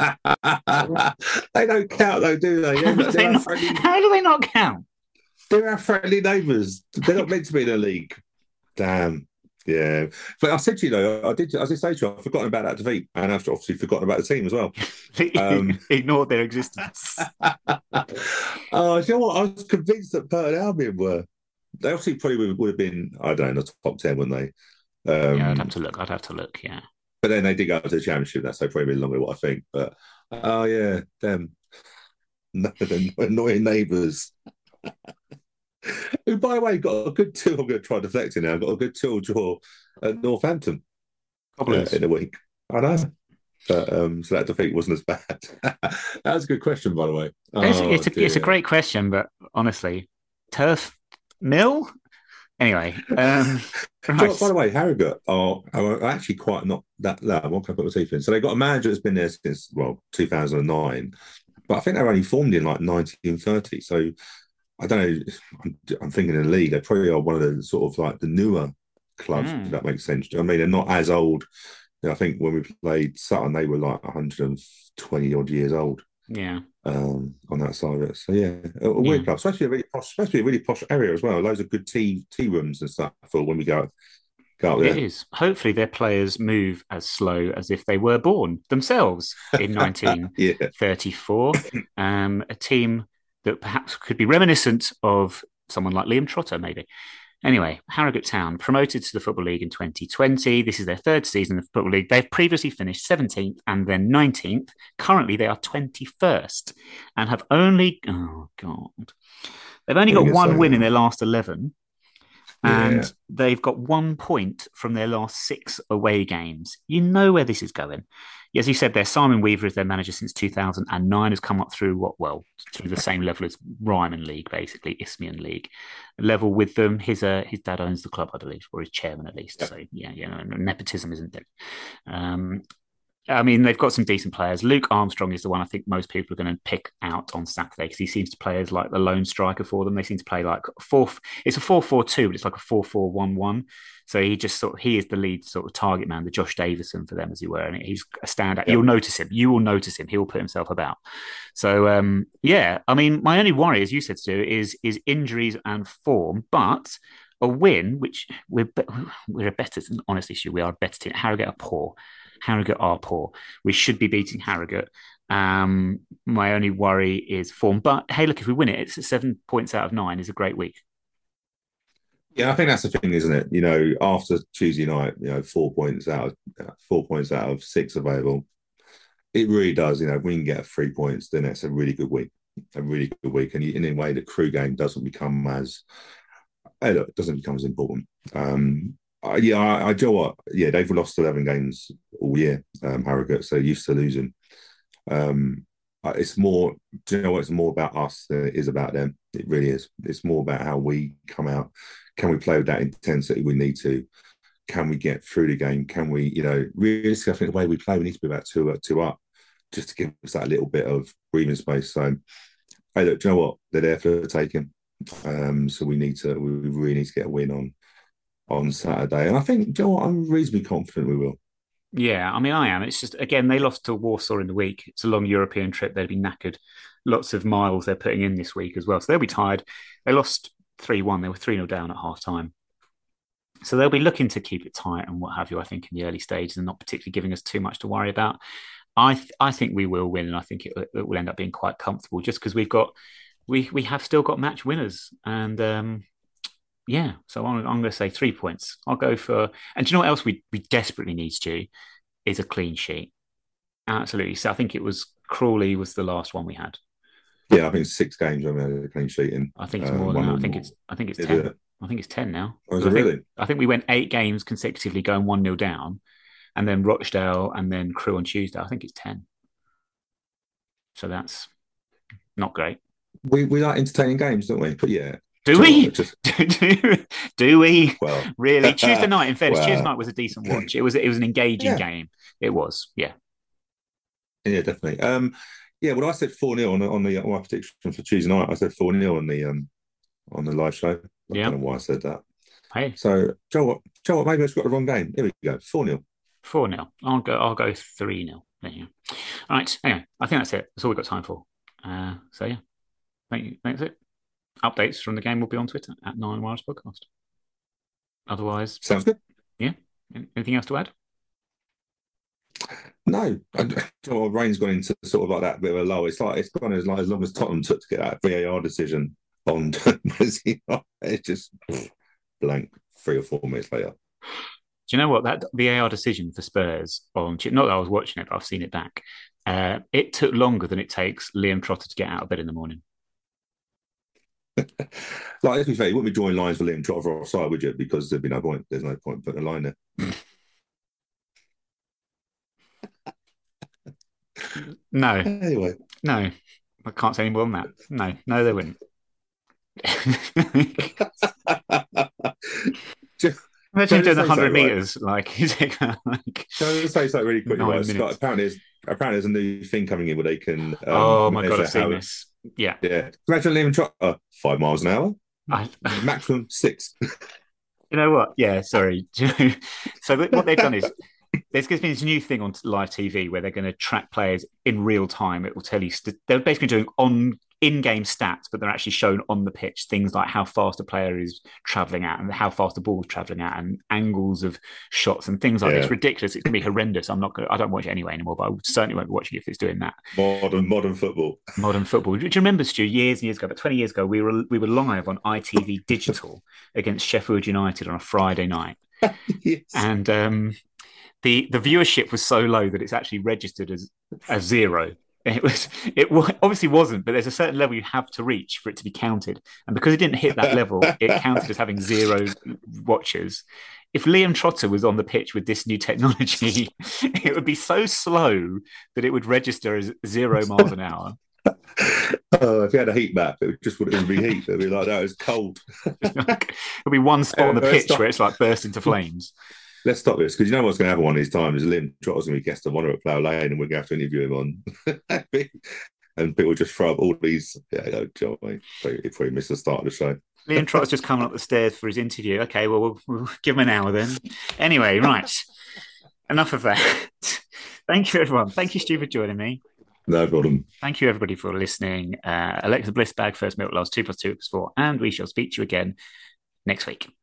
they don't count though, do they? How They're, do they they're, our not, friendly, how do they not count? they're our friendly neighbours. They're not meant to be in the league. Damn. Yeah. But I said to you though, I did as I say to you, I've forgotten about that defeat. And I've obviously forgotten about the team as well. Um Ignored their existence. oh, you know what? I was convinced that Burton Albion were. They obviously probably would, would have been, I don't know, in the top ten, wouldn't they? Yeah, I'd have Um, to look. I'd have to look. Yeah. but then they did go to the championship. That's so probably longer than what I think. But oh yeah, them annoying neighbours. Who, by the way, got a good two. I'm going to try deflecting now. Got a good two draw at Northampton uh, Cobblers. in a week. I know. But, um, so that defeat wasn't as bad. That was a good question, by the way. It's, Oh it's a it's a dear. great question, but honestly, turf mill. Anyway, um, So, by right. the way, Harrogate are, are actually quite not that loud. I won't put my teeth in. So they got a manager that's been there since well two thousand nine, but I think they were only formed in like nineteen thirty. So I don't know. I'm, I'm thinking in the league, they probably are one of the sort of like the newer clubs, if Mm, that makes sense. Do you know what I mean? They're not as old. You know, I think when we played Sutton, they were like one hundred twenty odd years old yeah. um, on that side of it. So yeah, a, a Yeah. weird club. Supposed to be a really posh, supposed to be a really posh area as well. Loads of good tea tea rooms and stuff for when we go go up It there. is. Hopefully, their players move as slow as if they were born themselves in Yeah, nineteen thirty-four. Um, a team that perhaps could be reminiscent of someone like Liam Trotter, maybe. Anyway, Harrogate Town promoted to the Football League in twenty twenty. This is their third season of the Football League. They've previously finished seventeenth and then nineteenth. Currently, they are twenty-first and have only, oh God, they've only what are got you going to one say win in now? their last eleven, Yeah, and they've got one point from their last six away games. You know where this is going. As you said there, Simon Weaver is their manager since two thousand nine, has come up through what, well, through the same level as Ryman League, basically, Isthmian League level with them. His uh, his dad owns the club, I believe, or his chairman at least. yeah, So, yeah, you know, nepotism isn't dead. Um, I mean, they've got some decent players. Luke Armstrong is the one I think most people are going to pick out on Saturday because he seems to play as like the lone striker for them. They seem to play like four. It's a four-four-two, but it's like a four-four-one-one. So he just sort of he is the lead sort of target man, the Josh Davison for them, as you were, and he's a standout. yeah. You'll notice him. You will notice him. He will put himself about. So um, yeah, I mean, my only worry, as you said, Stu, is is injuries and form, but a win, which we're we're a better, honest issue. We are a better team. Harrogate are poor. Harrogate are poor. We should be beating Harrogate. Um, my only worry is form. But hey, look, if we win it, it's seven points out of nine. Is a great week. Yeah, I think that's the thing, isn't it? You know, after Tuesday night, you know, four points out of four points out of six available. It really does. You know, if we can get three points, then it's a really good week. A really good week. And in a way, the crew game doesn't become as hey, look, it doesn't become as important. Um, uh, yeah, I, I do you know what. Yeah, they've lost eleven games all year. Um, Harrogate, so used to losing. Um, uh, it's more. Do you know what? It's more about us than it is about them. It really is. It's more about how we come out. Can we play with that intensity we need to? Can we get through the game? Can we, you know, realistically, I think the way we play, we need to be about two, uh, two up, just to give us that little bit of breathing space. So, hey, look, do you know what? They're there for the taking. Um, so we need to, we really need to get a win on on Saturday. And I think, do you know what? I'm reasonably confident we will. Yeah, I mean, I am. It's just again, they lost to Warsaw in the week. It's a long European trip. They'd be knackered. Lots of miles they're putting in this week as well, so they'll be tired. They lost three one. They were three nil down at half time. So they'll be looking to keep it tight and what have you, I think, in the early stages and not particularly giving us too much to worry about. I th- I think we will win, and I think it, it will end up being quite comfortable just because we've got we we have still got match winners, and um, yeah. So I'm, I'm going to say three points. I'll go for. And do you know what else we we desperately need, Stu, is a clean sheet. Absolutely. So I think it was Crawley was the last one we had. Yeah, I think six games I've had a clean sheet in. I think it's Uh, more than one that. or I think more. it's I think it's Is ten. it? I think it's ten now Or is because it I think really? I think we went eight games consecutively going one nil down, and then Rochdale and then Crew on Tuesday. I think it's ten. So that's not great. We we like entertaining games, don't we? But yeah, Do do you know what? we? Just do, do we well, really? Tuesday night, in fairness, Tuesday well, night was a decent watch. It was it was an engaging yeah, game. It was, yeah. yeah, definitely. Um, yeah, well, I said four nil on the on the on my prediction for Tuesday night. I said four nil on the um on the live show. I Yeah. don't know why I said that. Hey, So, Joe, what? Joe, what? Maybe I just got the wrong game. Here we go. four nil. four nil. I'll go I'll go three nil. There you go. All right. Anyway, I think that's it. That's all we've got time for. Uh, so yeah. Thank you. That's it. Updates from the game will be on Twitter at Nine Wires Podcast. Otherwise, Sounds good. yeah. Anything else to add? No, I, well, Rain's gone into sort of like that bit of a low. It's like it's gone as like as long as Tottenham took to get that V A R decision on. It's just blank three or four minutes later. Do you know what that the A R decision for Spurs on? Not that I was watching it, but I've seen it back. Uh, it took longer than it takes Liam Trotter to get out of bed in the morning. Like, let's be fair, you wouldn't be drawing lines for Liam Trotter offside, would you? Because there'd be no point. There's no point putting a line there. No. Anyway. No. I can't say any more than that. No. No, they wouldn't. Imagine doing one hundred metres. Like, is it like... Can I just say something really quickly? Right? Scott, apparently, there's, apparently, there's a new thing coming in where they can. Um, oh, my God, I've seen this. Yeah. Yeah. Imagine Liam Trotter, five miles an hour. I... Maximum six. You know what? Yeah, sorry. So what they've done is there's going to be this new thing on live T V where they're going to track players in real time. It will tell you st- they're basically doing on in-game stats, but they're actually shown on the pitch things like how fast a player is traveling at and how fast the ball is traveling at and angles of shots and things like yeah. that. It's ridiculous. It's going to be horrendous. I'm not going. I don't watch it anyway anymore, but I certainly won't be watching it if it's doing that. Modern modern football. Modern football. Do you remember, Stu? Years and years ago, about twenty years ago, we were we were live on I T V Digital against Sheffield United on a Friday night, yes. and um, the the viewership was so low that it's actually registered as as zero. It was. It obviously wasn't, but there's a certain level you have to reach for it to be counted. And because it didn't hit that level, it counted as having zero watchers. If Liam Trotter was on the pitch with this new technology, it would be so slow that it would register as zero miles an hour. Oh, if you had a heat map, it just wouldn't be heat. It'd be like that. It's cold. There'll be one spot on the pitch where it's like burst into flames. Let's stop this because you know what's going to happen one of these times is Liam Trotter's going to be guest of honour at Plough Lane and we're going to have to interview him on. And people just throw up all these. Yeah, no, John, if we miss the start of the show. Liam Trotter's just coming up the stairs for his interview. Okay, well, we'll, we'll give him an hour then. Anyway, right. Enough of that. Thank you, everyone. Thank you, Stu, for joining me. No problem. Thank you, everybody, for listening. Uh, Alexa Bliss Bag, First Milk Last, two plus two equals four. And we shall speak to you again next week.